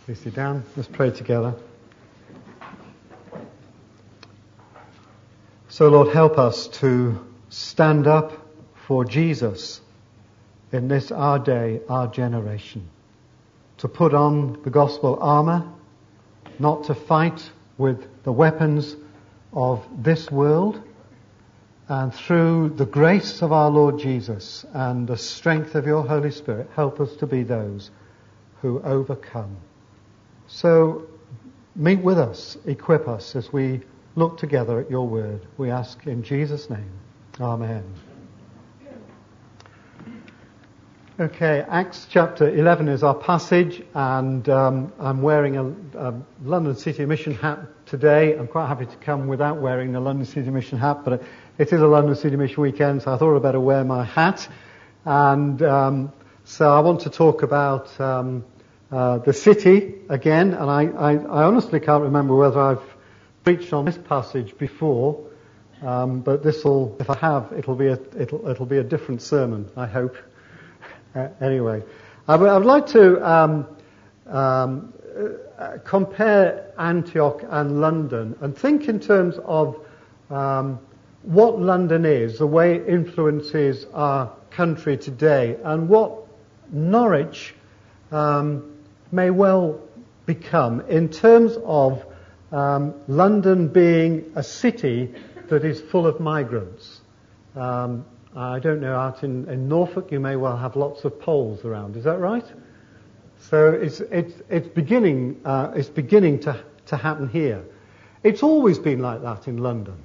Please sit down. Let's pray together. So, Lord, help us to stand up for Jesus in this our day, our generation. To put on the gospel armour, not to fight with the weapons of this world, and through the grace of our Lord Jesus and the strength of your Holy Spirit, help us to be those who overcome. So meet with us, equip us as we look together at your word. We ask in Jesus' name. Amen. Okay, Acts chapter 11 is our passage, and I'm wearing a London City Mission hat today. I'm quite happy to come without wearing the London City Mission hat, but it is a London City Mission weekend, so I thought I'd better wear my hat. And so I want to talk about the city again, and I honestly can't remember whether I've preached on this passage before, but this'll, if I have, it'll be a different sermon, I hope. Anyway, I would like to compare Antioch and London and think in terms of what London is, the way it influences our country today, and what Norwich may well become in terms of London being a city that is full of migrants. I don't know, out in Norfolk you may well have lots of Poles around. Is that right? So it's beginning to happen here. It's always been like that in London.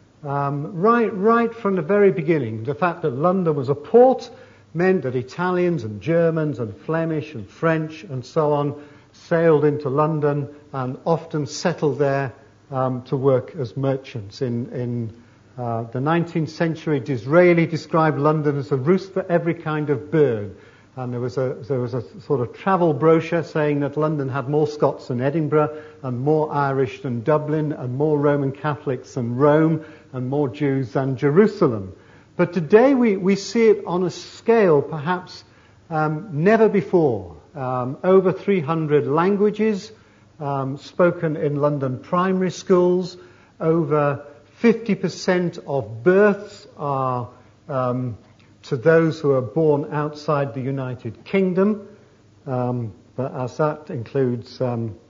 Right from the very beginning, the fact that London was a port meant that Italians and Germans and Flemish and French and so on sailed into London and often settled there to work as merchants. In the 19th century, Disraeli described London as a roost for every kind of bird. And there was a sort of travel brochure saying that London had more Scots than Edinburgh, and more Irish than Dublin, and more Roman Catholics than Rome, and more Jews than Jerusalem. But today we see it on a scale perhaps never before. Over 300 languages spoken in London primary schools. Over 50% of births are to those who are born outside the United Kingdom. But as that includes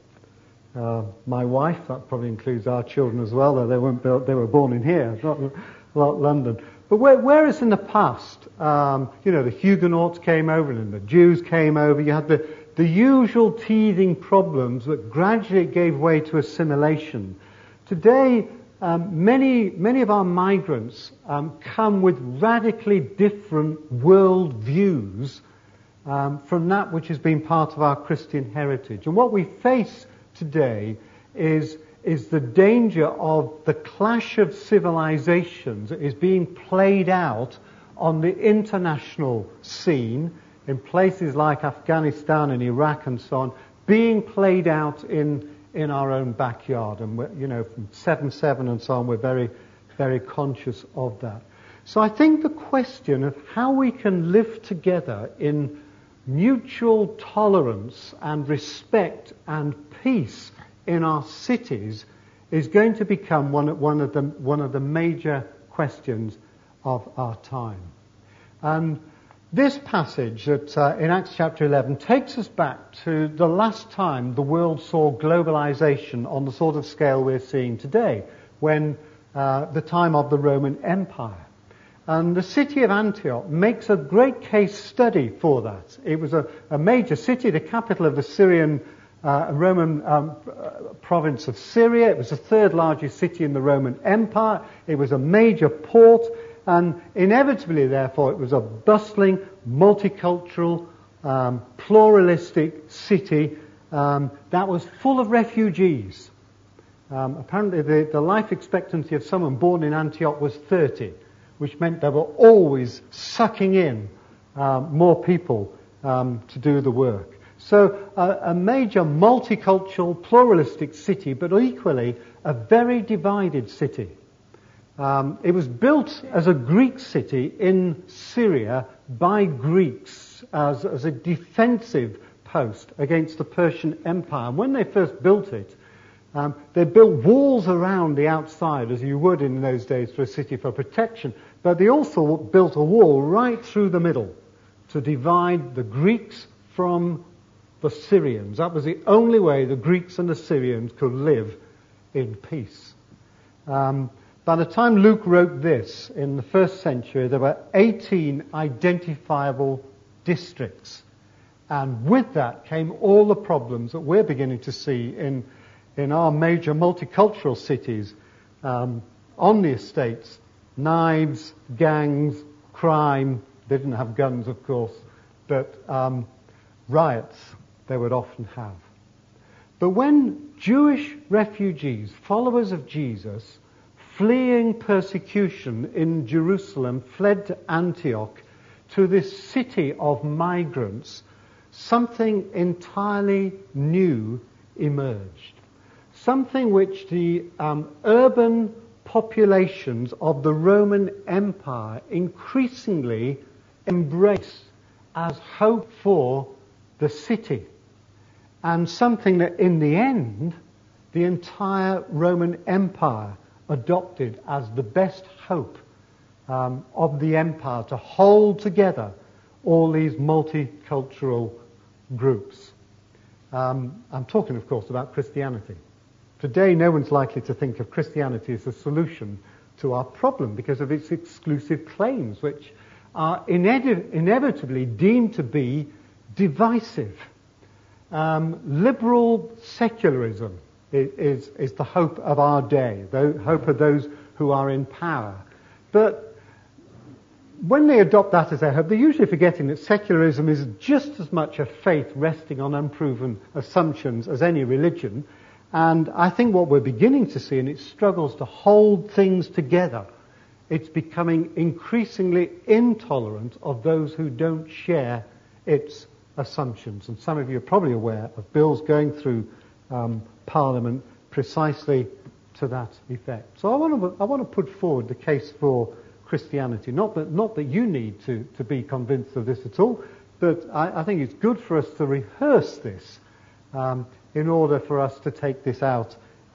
my wife, that probably includes our children as well, though they were born in here, not London. But whereas in the past, the Huguenots came over and the Jews came over, you had the usual teething problems that gradually gave way to assimilation. Today, many of our migrants come with radically different world views from that which has been part of our Christian heritage. And what we face today is the danger of the clash of civilizations that is being played out on the international scene in places like Afghanistan and Iraq and so on, being played out in our own backyard. And from 7/7 and so on, we're very, very conscious of that. So I think the question of how we can live together in mutual tolerance and respect and peace in our cities is going to become one of the major questions of our time. And this passage that in Acts chapter 11 takes us back to the last time the world saw globalization on the sort of scale we're seeing today, when the time of the Roman Empire. And the city of Antioch makes a great case study for that. It was a major city, the capital of the Syrian Roman province of Syria. It was the third largest city in the Roman Empire. It was a major port, and inevitably, therefore, it was a bustling, multicultural, pluralistic city that was full of refugees. Apparently, the life expectancy of someone born in Antioch was 30, which meant they were always sucking in more people to do the work. So a major multicultural, pluralistic city, but equally a very divided city. It was built as a Greek city in Syria by Greeks as a defensive post against the Persian Empire. And when they first built it, they built walls around the outside, as you would in those days for a city for protection, but they also built a wall right through the middle to divide the Greeks from the Syrians. That was the only way the Greeks and the Syrians could live in peace. By the time Luke wrote this, in the first century, there were 18 identifiable districts. And with that came all the problems that we're beginning to see in our major multicultural cities, on the estates. Knives, gangs, crime. They didn't have guns, of course, but riots they would often have. But when Jewish refugees, followers of Jesus, fleeing persecution in Jerusalem, fled to Antioch, to this city of migrants, something entirely new emerged. Something which the urban populations of the Roman Empire increasingly embraced as hope for the city. And something that in the end, the entire Roman Empire adopted as the best hope of the empire to hold together all these multicultural groups. I'm talking, of course, about Christianity. Today, no one's likely to think of Christianity as a solution to our problem because of its exclusive claims, which are inevitably deemed to be divisive. Liberal secularism is the hope of our day, the hope of those who are in power. But when they adopt that as their hope, they're usually forgetting that secularism is just as much a faith resting on unproven assumptions as any religion. And I think what we're beginning to see in its struggles to hold things together, it's becoming increasingly intolerant of those who don't share its assumptions. And some of you are probably aware of bills going through Parliament precisely to that effect. So I want to put forward the case for Christianity. Not that you need to be convinced of this at all, but I think it's good for us to rehearse this in order for us to take this out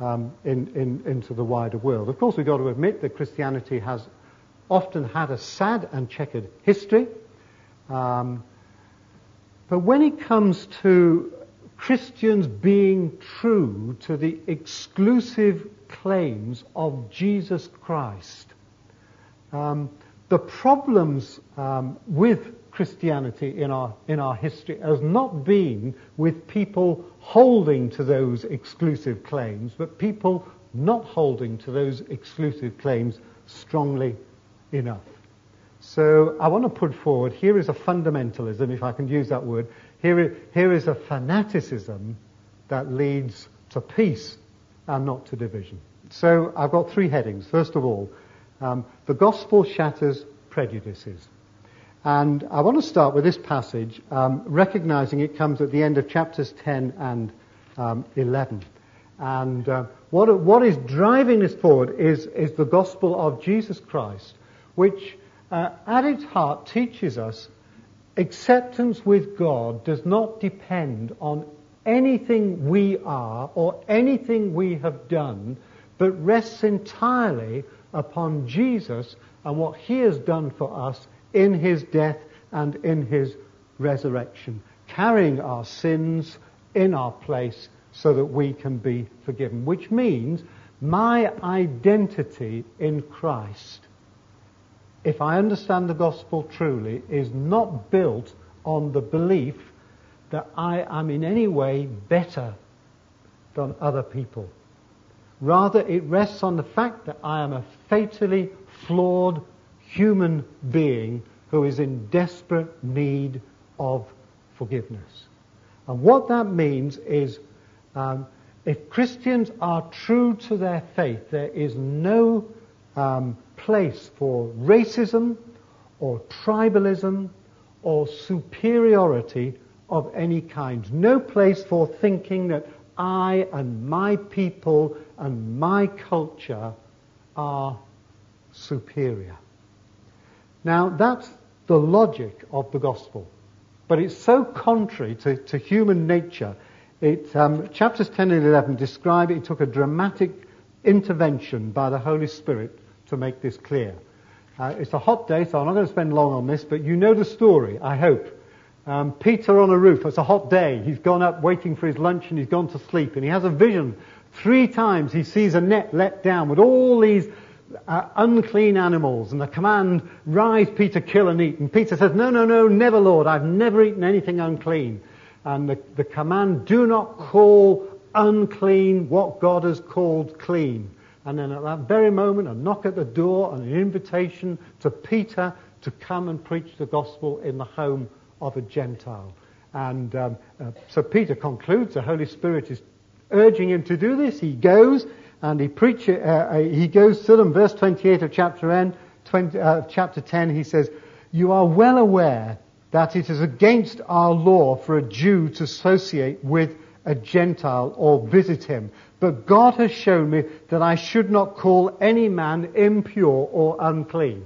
into the wider world. Of course, we've got to admit that Christianity has often had a sad and checkered history. But when it comes to Christians being true to the exclusive claims of Jesus Christ, the problems with Christianity in our history has not been with people holding to those exclusive claims, but people not holding to those exclusive claims strongly enough. So I want to put forward, here is a fundamentalism, if I can use that word. Here is a fanaticism that leads to peace and not to division. So I've got three headings. First of all, the gospel shatters prejudices. And I want to start with this passage, recognizing it comes at the end of chapters 10 and 11. And what is driving this forward is the gospel of Jesus Christ, which at its heart teaches us acceptance with God does not depend on anything we are or anything we have done, but rests entirely upon Jesus and what he has done for us in his death and in his resurrection, carrying our sins in our place so that we can be forgiven. Which means my identity in Christ, if I understand the gospel truly, is not built on the belief that I am in any way better than other people. Rather, it rests on the fact that I am a fatally flawed human being who is in desperate need of forgiveness. And what that means is, if Christians are true to their faith, there is no place for racism or tribalism or superiority of any kind. No place for thinking that I and my people and my culture are superior. Now, that's the logic of the gospel. but it's so contrary to human nature. Chapters 10 and 11 describe it took a dramatic intervention by the Holy Spirit to make this clear. It's a hot day, so I'm not going to spend long on this, but you know the story, I hope. Peter on a roof, it's a hot day. He's gone up waiting for his lunch and he's gone to sleep. And he has a vision. 3 times he sees a net let down with all these unclean animals. And the command, rise, Peter, kill and eat. And Peter says, no, never, Lord. I've never eaten anything unclean. And the command, do not call unclean what God has called clean. And then at that very moment, a knock at the door and an invitation to Peter to come and preach the gospel in the home of a Gentile. And so Peter concludes, the Holy Spirit is urging him to do this. He goes and he goes to them. Verse 28 of chapter 10, he says, you are well aware that it is against our law for a Jew to associate with a Gentile or visit him. But God has shown me that I should not call any man impure or unclean.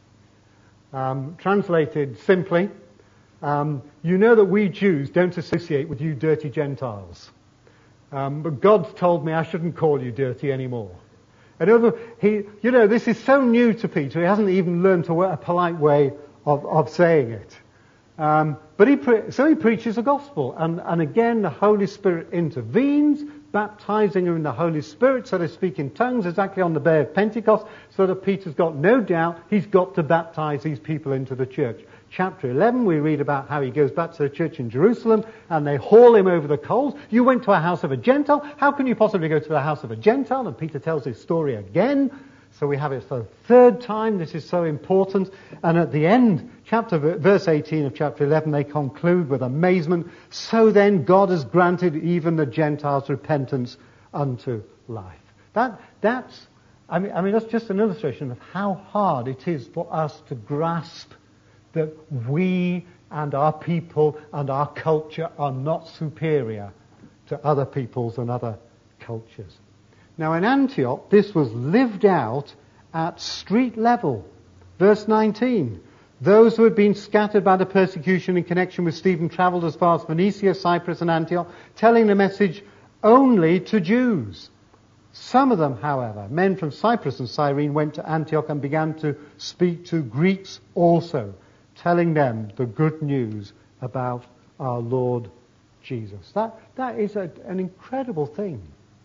Translated simply, you know that we Jews don't associate with you dirty Gentiles. But God's told me I shouldn't call you dirty anymore. And this is so new to Peter, he hasn't even learned a polite way of saying it. But he preaches the gospel. And again, the Holy Spirit intervenes, baptizing him in the Holy Spirit, so they speak in tongues exactly on the day of Pentecost, so that Peter's got no doubt he's got to baptize these people into the church. Chapter 11, we read about how he goes back to the church in Jerusalem, and they haul him over the coals. You went to a house of a Gentile. How can you possibly go to the house of a Gentile? And Peter tells his story again. So we have it for the 3rd time. This is so important. And at the end, verse 18 of chapter 11, they conclude with amazement. So then God has granted even the Gentiles repentance unto life. That's just an illustration of how hard it is for us to grasp that we and our people and our culture are not superior to other peoples and other cultures. Now in Antioch, this was lived out at street level. Verse 19. Those who had been scattered by the persecution in connection with Stephen travelled as far as Phoenicia, Cyprus and Antioch, telling the message only to Jews. Some of them, however, men from Cyprus and Cyrene, went to Antioch and began to speak to Greeks also, telling them the good news about our Lord Jesus. That is an incredible thing.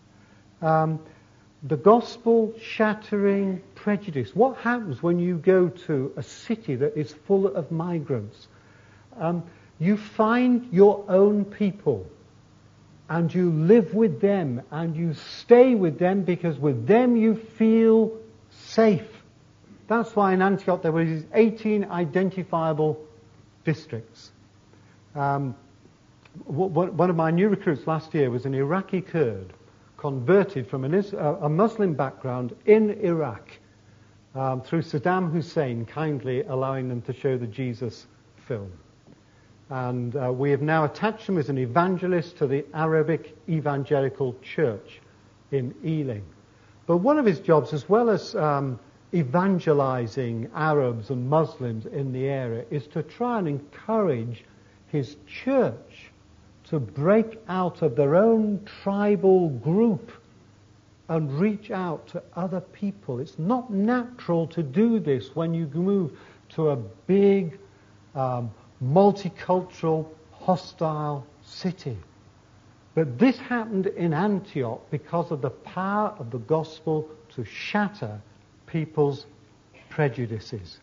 The gospel shattering prejudice. What happens when you go to a city that is full of migrants? You find your own people and you live with them and you stay with them because with them you feel safe. That's why in Antioch there were these 18 identifiable districts. One of my new recruits last year was an Iraqi Kurd, converted from a Muslim background in Iraq through Saddam Hussein kindly allowing them to show the Jesus film. And we have now attached him as an evangelist to the Arabic Evangelical Church in Ealing. But one of his jobs, as well as evangelizing Arabs and Muslims in the area, is to try and encourage his church to break out of their own tribal group and reach out to other people. It's not natural to do this when you move to a big, multicultural, hostile city. But this happened in Antioch because of the power of the gospel to shatter people's prejudices.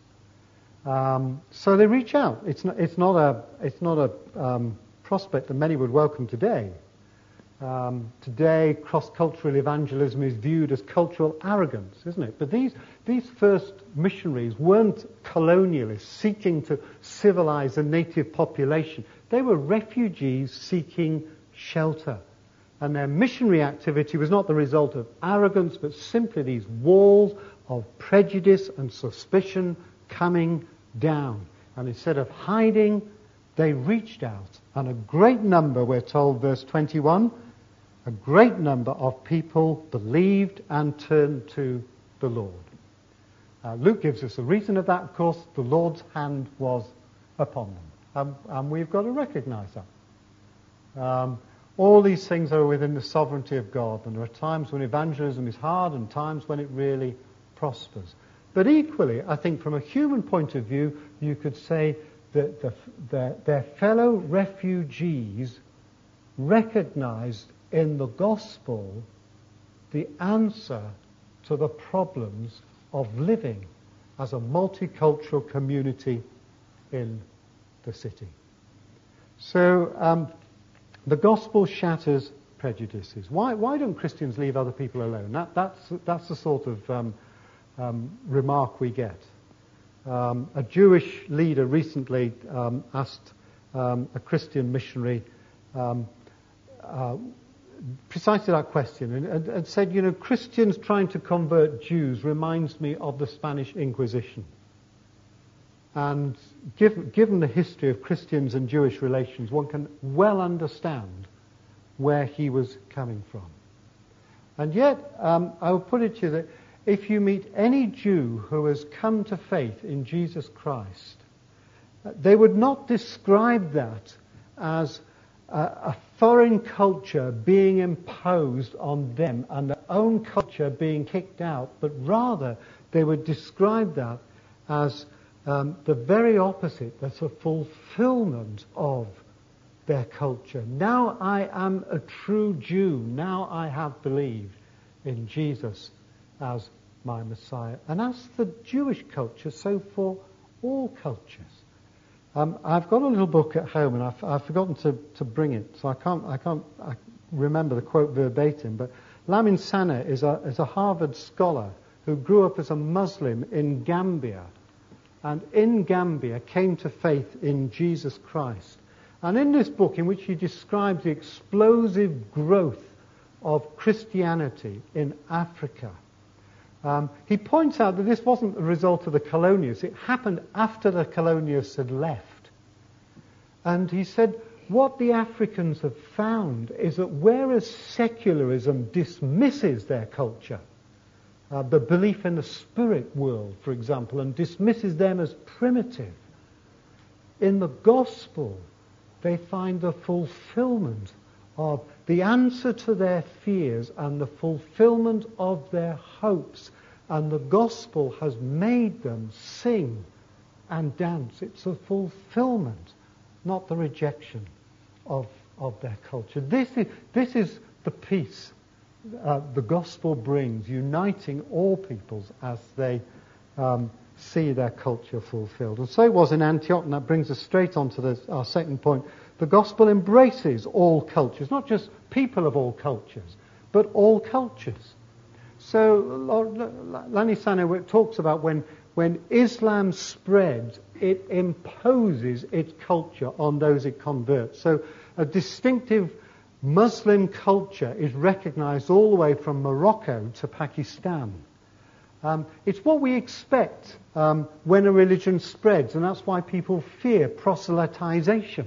So they reach out. It's not a prospect that many would welcome today. Today, cross-cultural evangelism is viewed as cultural arrogance, isn't it? But these first missionaries weren't colonialists seeking to civilize a native population. They were refugees seeking shelter. And their missionary activity was not the result of arrogance, but simply these walls of prejudice and suspicion coming down. And instead of hiding, they reached out. And a great number, we're told, verse 21, a great number of people believed and turned to the Lord. Luke gives us the reason of that, of course. The Lord's hand was upon them. And we've got to recognize that. All these things are within the sovereignty of God, and there are times when evangelism is hard and times when it really prospers. But equally, I think from a human point of view, you could say that their fellow refugees recognized in the gospel the answer to the problems of living as a multicultural community in the city. So the gospel shatters prejudices. Why don't Christians leave other people alone? That's the sort of remark we get. A Jewish leader recently asked a Christian missionary precisely that question and said, you know, Christians trying to convert Jews reminds me of the Spanish Inquisition. And given the history of Christians and Jewish relations, one can well understand where he was coming from. And yet, I would put it to you that if you meet any Jew who has come to faith in Jesus Christ, they would not describe that as a foreign culture being imposed on them and their own culture being kicked out, but rather they would describe that as the very opposite. That's a fulfillment of their culture. Now I am a true Jew. Now I have believed in Jesus as my Messiah. And as the Jewish culture, so for all cultures. I've got a little book at home, and I've forgotten to bring it, so I can't remember the quote verbatim. But Lamin Sanneh is a Harvard scholar who grew up as a Muslim in Gambia, and in Gambia came to faith in Jesus Christ. And in this book, in which he describes the explosive growth of Christianity in Africa, he points out that this wasn't the result of the colonialists. It happened after the colonialists had left. And he said, what the Africans have found is that whereas secularism dismisses their culture, the belief in the spirit world, for example, and dismisses them as primitive, in the gospel they find the fulfillment of the answer to their fears and the fulfillment of their hopes. And the gospel has made them sing and dance. It's a fulfillment, not the rejection of their culture. This is the peace the gospel brings, uniting all peoples as they see their culture fulfilled. And so it was in Antioch, and that brings us straight on to our second point. The gospel embraces all cultures, not just people of all cultures, but all cultures. So Lamin Sanneh talks about when Islam spreads, it imposes its culture on those it converts. So a distinctive Muslim culture is recognized all the way from Morocco to Pakistan. It's what we expect when a religion spreads, and that's why people fear proselytization.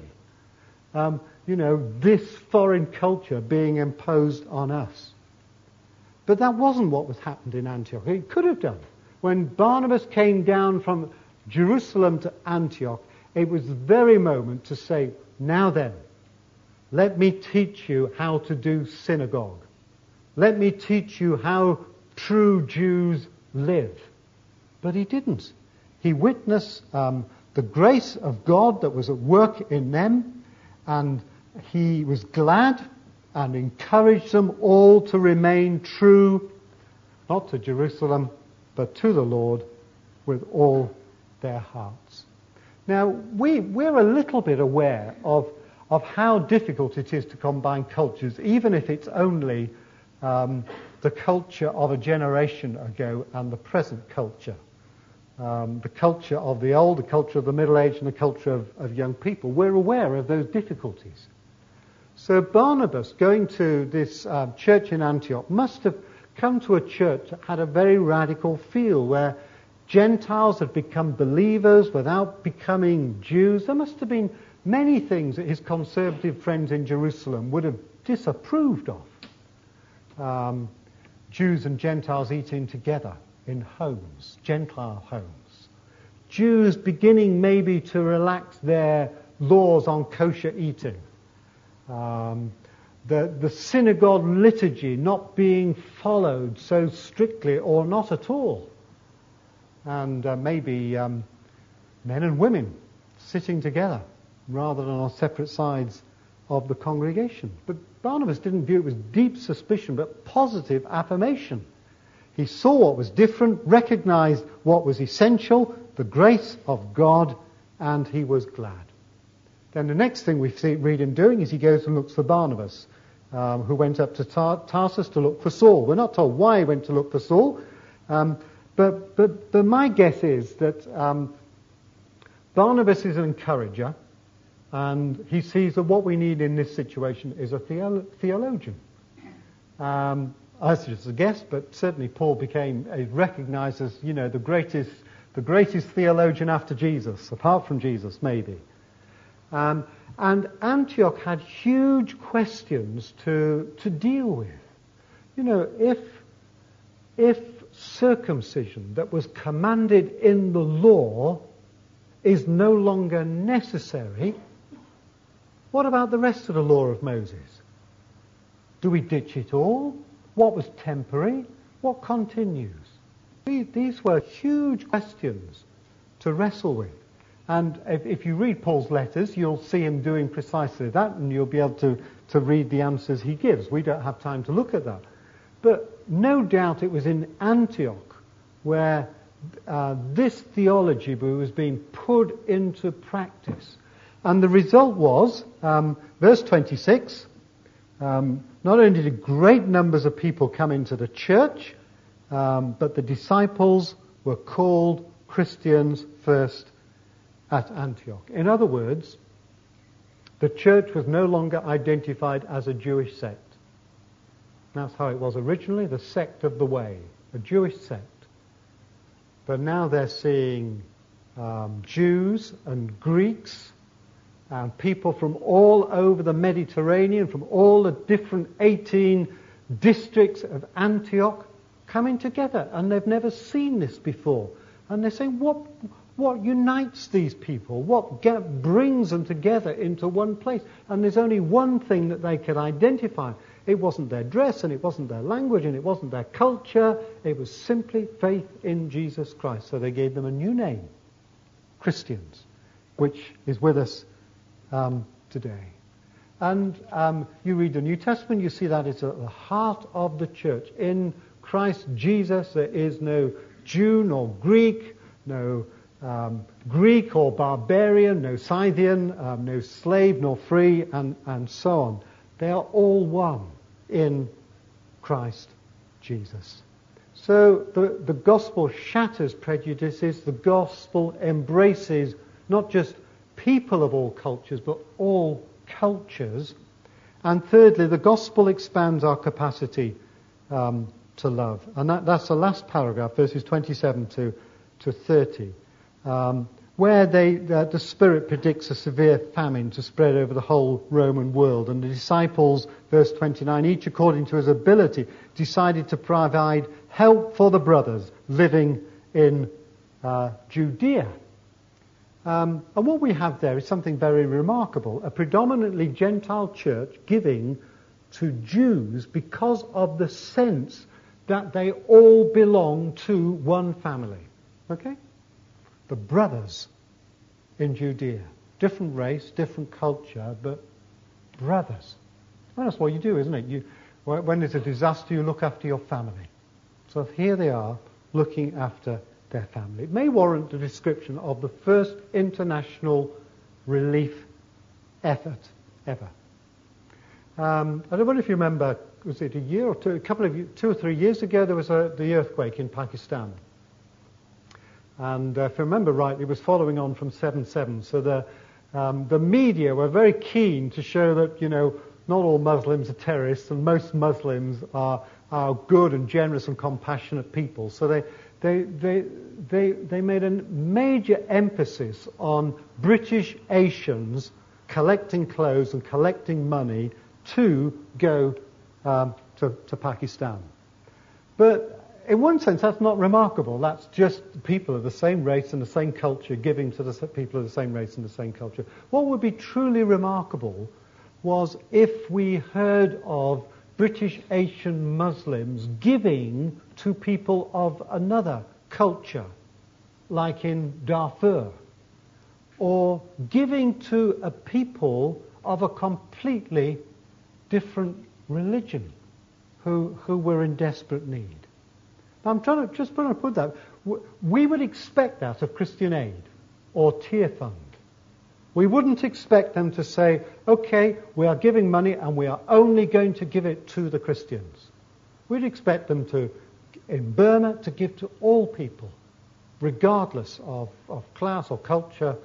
This foreign culture being imposed on us. But that wasn't what was happened in Antioch. It could have done. When Barnabas came down from Jerusalem to Antioch, it was the very moment to say, now then, let me teach you how to do synagogue. Let me teach you how true Jews live. But he didn't. He witnessed the grace of God that was at work in them, and he was glad and encouraged them all to remain true, not to Jerusalem, but to the Lord with all their hearts. Now, we're a little bit aware of how difficult it is to combine cultures, even if it's only the culture of a generation ago and the present culture. The culture of the old, the culture of the middle age, and the culture of young people. We're aware of those difficulties. So Barnabas, going to this church in Antioch, must have come to a church that had a very radical feel, where Gentiles had become believers without becoming Jews. There must have been many things that his conservative friends in Jerusalem would have disapproved of. Jews and Gentiles eating together in homes, Gentile homes. Jews beginning maybe to relax their laws on kosher eating, the synagogue liturgy not being followed so strictly or not at all, and maybe men and women sitting together rather than on separate sides of the congregation. But Barnabas didn't view it with deep suspicion, but positive affirmation. He saw what was different, recognized what was essential, the grace of God, and he was glad. Then the next thing we read him doing is he goes and looks for Barnabas, who went up to Tarsus to look for Saul. We're not told why he went to look for Saul, but my guess is that Barnabas is an encourager, and he sees that what we need in this situation is a theologian. As just a guess, but certainly Paul became recognized as, the greatest theologian after Jesus, apart from Jesus, maybe. And Antioch had huge questions to deal with. If circumcision that was commanded in the law is no longer necessary, what about the rest of the law of Moses? Do we ditch it all? What was temporary? What continues? These were huge questions to wrestle with. And if you read Paul's letters, you'll see him doing precisely that, and you'll be able to read the answers he gives. We don't have time to look at that. But no doubt it was in Antioch where this theology was being put into practice. And the result was, verse 26, not only did great numbers of people come into the church, but the disciples were called Christians first at Antioch. In other words, the church was no longer identified as a Jewish sect. That's how it was originally, the sect of the way, a Jewish sect. But now they're seeing Jews and Greeks and people from all over the Mediterranean, from all the different 18 districts of Antioch coming together, and they've never seen this before. And they're saying, what unites these people? What brings them together into one place? And there's only one thing that they could identify. It wasn't their dress, and it wasn't their language, and it wasn't their culture. It was simply faith in Jesus Christ. So they gave them a new name, Christians, which is with us today. And you read the New Testament, you see that it's at the heart of the church. In Christ Jesus, there is no Jew nor Greek, no Greek or barbarian, no Scythian, no slave nor free, and so on. They are all one in Christ Jesus. So the gospel shatters prejudices. The gospel embraces not just people of all cultures, but all cultures. And thirdly, the gospel expands our capacity to love. And that's the last paragraph, verses 27 to 30, where the Spirit predicts a severe famine to spread over the whole Roman world. And the disciples, verse 29, each according to his ability, decided to provide help for the brothers living in Judea. And what we have there is something very remarkable, a predominantly Gentile church giving to Jews because of the sense that they all belong to one family. Okay? The brothers in Judea. Different race, different culture, but brothers. Well, that's what you do, isn't it? When there's a disaster, you look after your family. So here they are, looking after their family. It may warrant the description of the first international relief effort ever. I don't know if you remember, was it a year or two, 2 or 3 years ago, there was the earthquake in Pakistan. And if I remember rightly, it was following on from 7/7. So the media were very keen to show that, not all Muslims are terrorists, and most Muslims are good and generous and compassionate people. So they made a major emphasis on British Asians collecting clothes and collecting money to go to Pakistan. But in one sense, that's not remarkable. That's just people of the same race and the same culture giving to the people of the same race and the same culture. What would be truly remarkable was if we heard of British Asian Muslims giving to people of another culture, like in Darfur, or giving to a people of a completely different religion who were in desperate need. Now, I'm trying to put that. We would expect that of Christian Aid or Tear Fund. We wouldn't expect them to say, okay, we are giving money and we are only going to give it to the Christians. We'd expect them to, in Burma, to give to all people, regardless of class or culture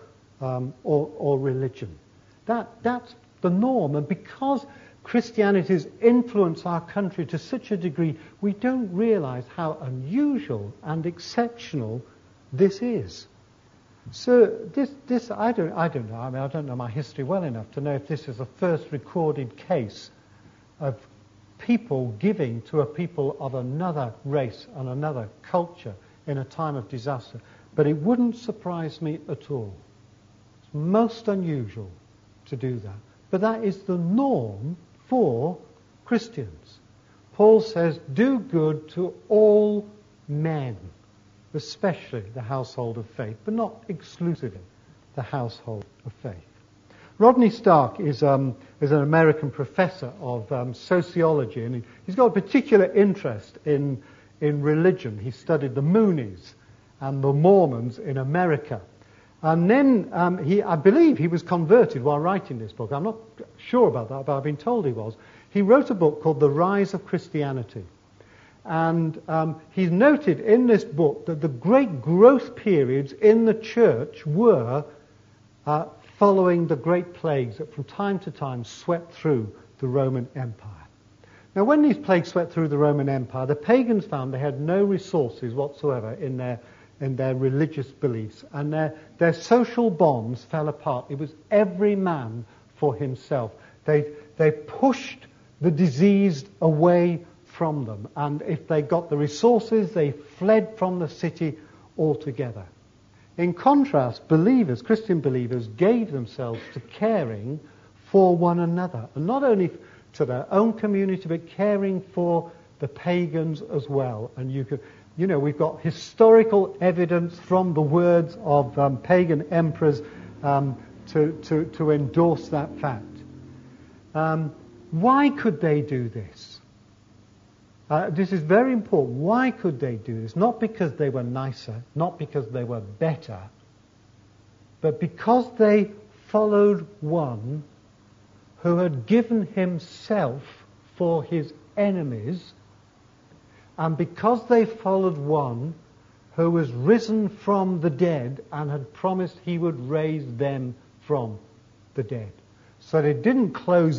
or religion. That's the norm, and because Christianity has influenced our country to such a degree, we don't realize how unusual and exceptional this is. So this I don't know. I mean, I don't know my history well enough to know if this is the first recorded case of people giving to a people of another race and another culture in a time of disaster. But it wouldn't surprise me at all. It's most unusual to do that. But that is the norm for Christians. Paul says, do good to all men, especially the household of faith, but not exclusively the household of faith. Rodney Stark is an American professor of sociology, and he's got a particular interest in religion. He studied the Moonies and the Mormons in America. And then I believe he was converted while writing this book. I'm not sure about that, but I've been told he was. He wrote a book called The Rise of Christianity. And he's noted in this book that the great growth periods in the church were following the great plagues that from time to time swept through the Roman Empire. Now, when these plagues swept through the Roman Empire, the pagans found they had no resources whatsoever in their religious beliefs, and their social bonds fell apart. It was every man for himself. They pushed the diseased away from them, and if they got the resources, they fled from the city altogether. In contrast, believers, Christian believers, gave themselves to caring for one another, and not only to their own community, but caring for the pagans as well. And we've got historical evidence from the words of pagan emperors to endorse that fact. Why could they do this? This is very important. Why could they do this? Not because they were nicer, not because they were better, but because they followed one who had given himself for his enemies, and because they followed one who was risen from the dead and had promised he would raise them from the dead. So they didn't close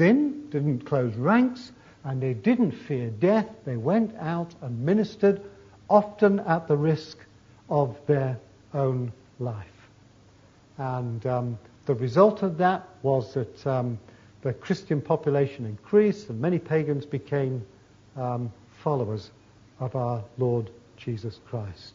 ranks, and they didn't fear death. They went out and ministered, often at the risk of their own life. And the result of that was that the Christian population increased, and many pagans became followers of our Lord Jesus Christ.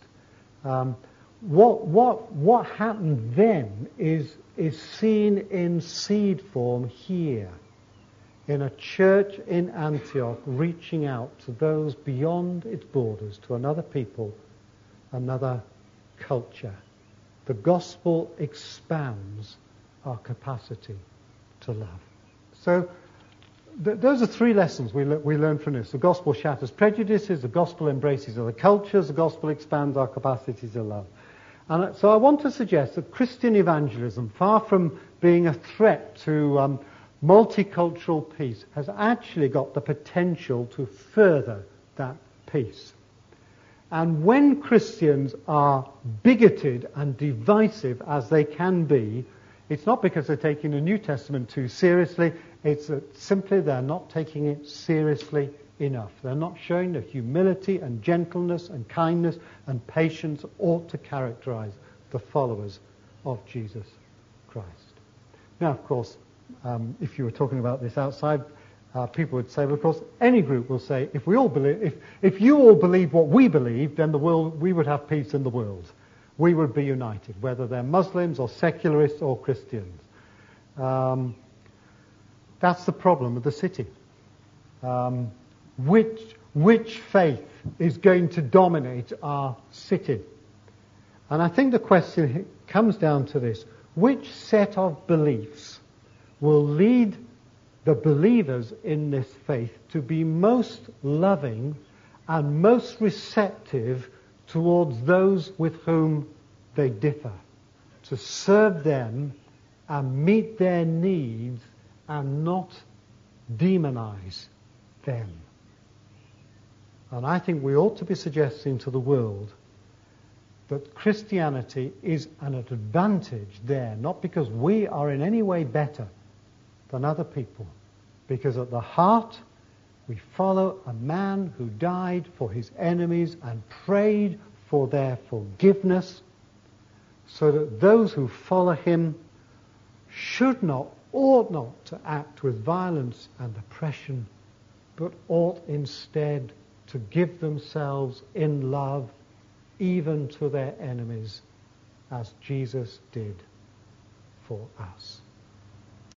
What happened then is seen in seed form here, in a church in Antioch reaching out to those beyond its borders, to another people, another culture. The gospel expands our capacity to love. So those are three lessons we learn from this. The gospel shatters prejudices, the gospel embraces other cultures, the gospel expands our capacity to love. And so I want to suggest that Christian evangelism, far from being a threat to multicultural peace, has actually got the potential to further that peace. And when Christians are bigoted and divisive, as they can be, it's not because they're taking the New Testament too seriously, it's that simply they're not taking it seriously enough. They're not showing the humility and gentleness and kindness and patience that ought to characterize the followers of Jesus Christ. Now, of course, if you were talking about this outside, people would say, well, of course, any group will say, if we all believe, if you all believe what we believe, then we would have peace in the world. We would be united, whether they're Muslims or secularists or Christians. That's the problem with the city. Which faith is going to dominate our city? And I think the question comes down to this. Which set of beliefs will lead the believers in this faith to be most loving and most receptive towards those with whom they differ, to serve them and meet their needs and not demonize them? And I think we ought to be suggesting to the world that Christianity is an advantage there, not because we are in any way better than other people, because at the heart we follow a man who died for his enemies and prayed for their forgiveness, so that those who follow him should not, ought not to act with violence and oppression, but ought instead to give themselves in love even to their enemies, as Jesus did for us.